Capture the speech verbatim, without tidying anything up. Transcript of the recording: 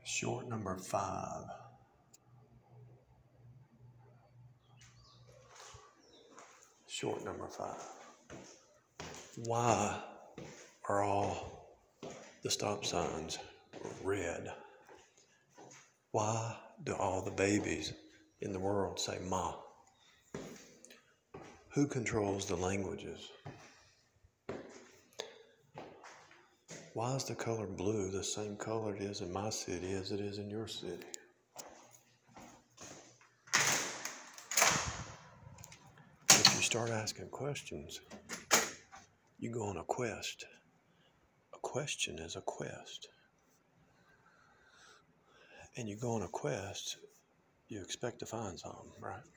Short number five. Short number five. Why are all the stop signs red? Why do all the babies in the world say ma? Who controls the languages? Why is the color blue the same color it is in my city as it is in your city? If you start asking questions, you go on a quest. A question is a quest. And you go on a quest, you expect to find something, right?